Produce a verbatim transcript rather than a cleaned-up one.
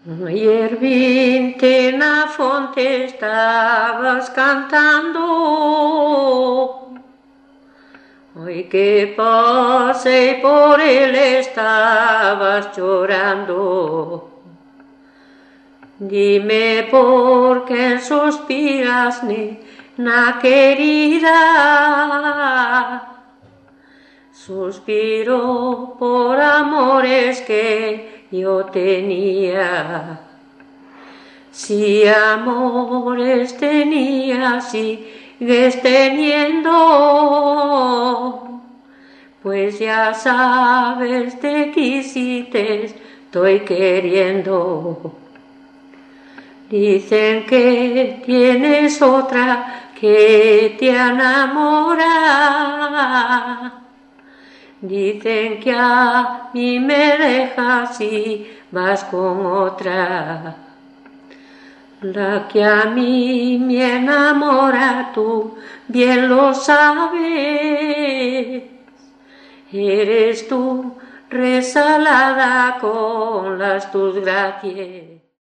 Ayer vinte en la fonte estabas cantando, hoy que pasé por él estabas llorando. Dime por qué suspiras, nena querida. Suspiro por amores que yo tenía. Si amores tenías y sigues teniendo, pues ya sabes de que sí te estoy queriendo. Dicen que tienes otra que te enamora. Dicen que a mí me dejas y vas con otra. La que a mí me enamora, tú bien lo sabes. Eres tú resalada con las tus gracias.